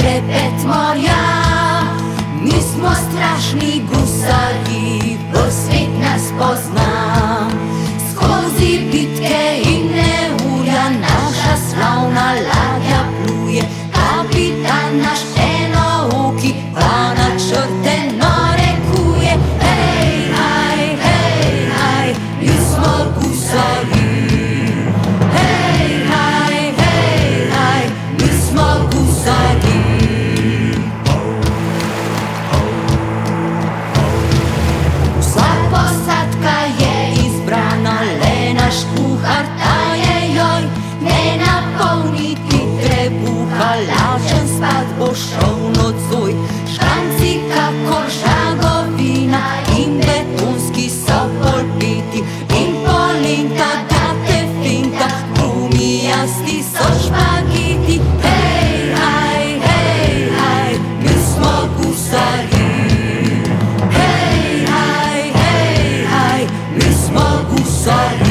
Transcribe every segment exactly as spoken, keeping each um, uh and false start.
trepet morja. Mi smo strašni gusari, svet nas pozna. Skozi bitke in neurja naša slavna ladja pluje. Kapitan naš enooki pa načrte narekuje. Hej, haj, hej, haj, mi smo gusari. Hej, haj, hej, haj, mi smo gusari. Vsa posadka je izbrana, le naš kuhar taje joj. Ne napolniti trebuha, lačen spat bo šel nocoj. Štanci kakor žagovina in betonski so polpiti. In polinka date finta, gumijasti so špagiti. Hej, haj, hej, haj, mi smo gusari. Hej, haj, hej, haj, mi smo gusari.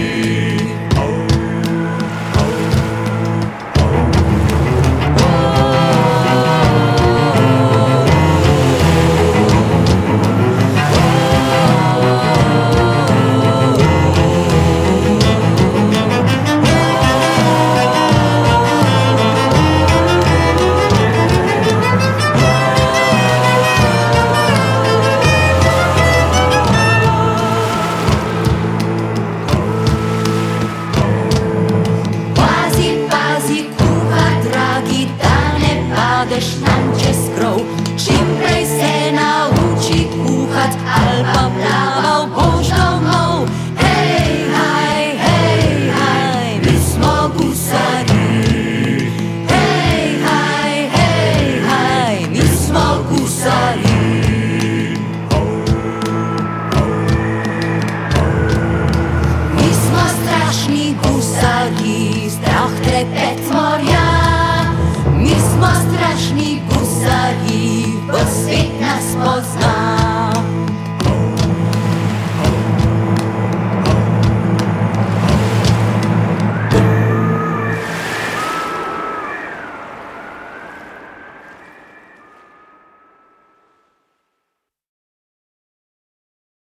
Nam čez krov, čim prej se nauči kuhat, ali pa plaval boš domov. Hej, haj, hej, haj, mi smo gusari. Hej, haj, hej, haj, mi smo gusari. Mi smo strašni gusari, strah trepet morja. Mi smo strašni gusari, svet nas pozna.